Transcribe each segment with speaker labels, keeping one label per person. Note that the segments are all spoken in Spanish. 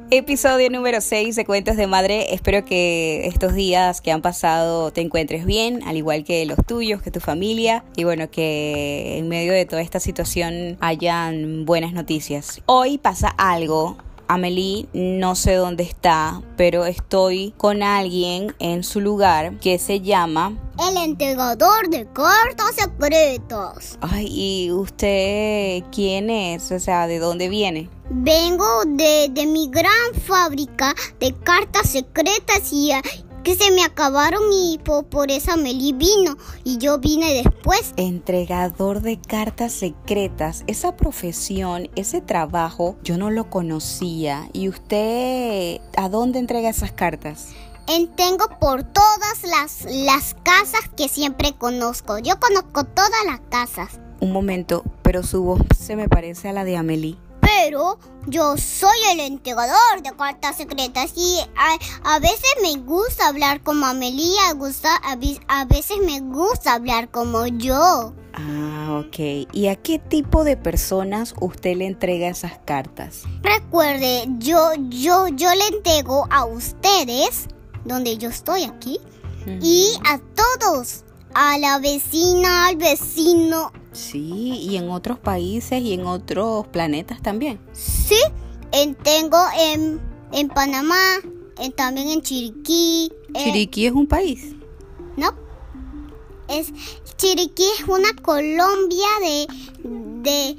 Speaker 1: Episodio número 6 de Cuentos de Madre. Espero que estos días que han pasado te encuentres bien, al igual que los tuyos, que tu familia. Y bueno, que en medio de toda esta situación hayan buenas noticias. Hoy pasa algo. Amelie no sé dónde está, pero estoy con alguien en su lugar que se llama...
Speaker 2: El entregador de cartas secretas.
Speaker 1: Ay, ¿y usted quién es? O sea, ¿de dónde viene?
Speaker 2: Vengo de mi gran fábrica de cartas secretas y que se me acabaron y por eso Amelie vino y yo vine después.
Speaker 1: Entregador de cartas secretas, esa profesión, ese trabajo, yo no lo conocía. ¿Y usted a dónde entrega esas cartas?
Speaker 2: Tengo por todas las casas que siempre conozco. Yo conozco todas las casas.
Speaker 1: Un momento, pero su voz se me parece a la de Amelie.
Speaker 2: Pero yo soy el entregador de cartas secretas y a veces me gusta hablar como Amelie, a veces me gusta hablar como yo.
Speaker 1: Ah, ok. ¿Y a qué tipo de personas usted le entrega esas cartas?
Speaker 2: Recuerde, yo le entrego a ustedes, donde yo estoy aquí, y a todos, a la vecina, al vecino.
Speaker 1: Sí, y en otros países y en otros planetas también.
Speaker 2: Sí, tengo en Panamá, también en Chiriquí.
Speaker 1: ¿Chiriquí es un país?
Speaker 2: No, Chiriquí es una Colombia de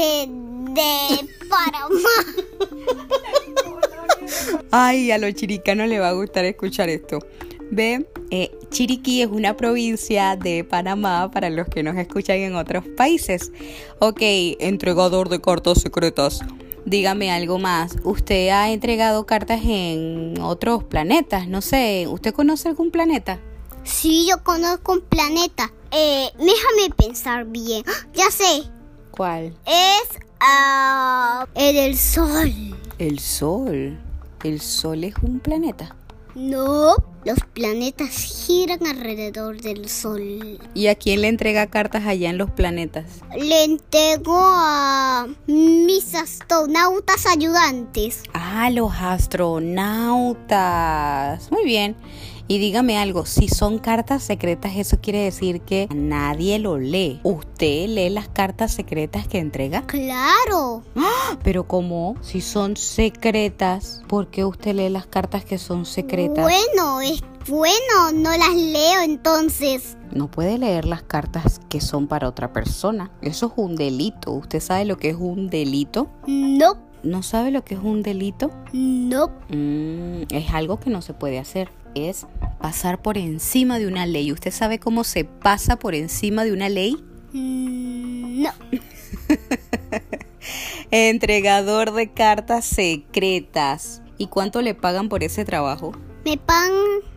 Speaker 2: Panamá.
Speaker 1: Ay, a los chiricanos les va a gustar escuchar esto. Ve, Chiriquí es una provincia de Panamá para los que nos escuchan en otros países. Ok, entregador de cartas secretas. Dígame algo más. ¿Usted ha entregado cartas en otros planetas? No sé, ¿usted conoce algún planeta?
Speaker 2: Sí, yo conozco un planeta. Déjame pensar bien. Ya sé.
Speaker 1: ¿Cuál?
Speaker 2: Es el Sol.
Speaker 1: ¿El Sol? ¿El Sol es un planeta?
Speaker 2: No, los planetas giran alrededor del Sol.
Speaker 1: ¿Y a quién le entrega cartas allá en los planetas?
Speaker 2: Le entrego a mis astronautas ayudantes.
Speaker 1: Ah, los astronautas. Muy bien. Y dígame algo, si son cartas secretas, eso quiere decir que nadie lo lee. ¿Usted lee las cartas secretas que entrega?
Speaker 2: ¡Claro!
Speaker 1: ¡Ah! Pero ¿cómo? Si son secretas, ¿por qué usted lee las cartas que son secretas?
Speaker 2: Bueno, no las leo entonces.
Speaker 1: No puede leer las cartas que son para otra persona. Eso es un delito. ¿Usted sabe lo que es un delito?
Speaker 2: No.
Speaker 1: ¿No sabe lo que es un delito?
Speaker 2: No.
Speaker 1: Es algo que no se puede hacer. Es pasar por encima de una ley. ¿Usted sabe cómo se pasa por encima de una ley?
Speaker 2: No. Entregador
Speaker 1: de cartas secretas. ¿Y cuánto le pagan por ese trabajo?
Speaker 2: Me pagan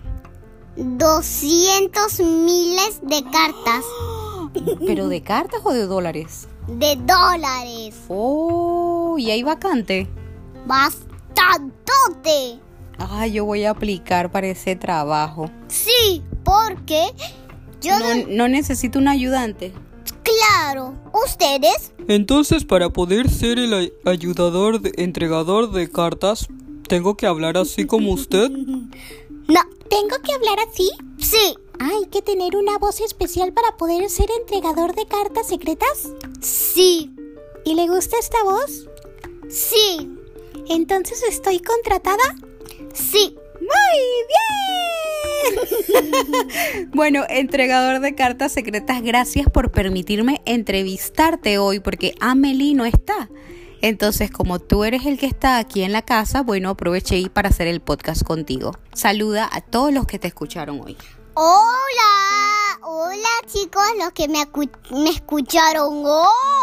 Speaker 2: 200 miles de cartas.
Speaker 1: ¿Pero de cartas o de dólares?
Speaker 2: De dólares.
Speaker 1: Oh, ¿y hay vacante?
Speaker 2: Bastantote.
Speaker 1: Yo voy a aplicar para ese trabajo.
Speaker 2: Sí, porque yo
Speaker 1: no necesito un ayudante.
Speaker 2: Claro, ¿ustedes?
Speaker 3: Entonces, para poder ser el entregador de cartas, ¿tengo que hablar así como usted?
Speaker 2: No. ¿Tengo que hablar así? Sí. ¿Hay que tener una voz especial para poder ser entregador de cartas secretas? Sí. ¿Y le gusta esta voz? Sí. ¿Entonces estoy contratada? Sí.
Speaker 1: ¡Muy bien! Bueno, entregador de cartas secretas, gracias por permitirme entrevistarte hoy porque Amelie no está. Entonces, como tú eres el que está aquí en la casa, bueno, aproveché para hacer el podcast contigo. Saluda a todos los que te escucharon hoy.
Speaker 2: Hola chicos, los que me escucharon hoy.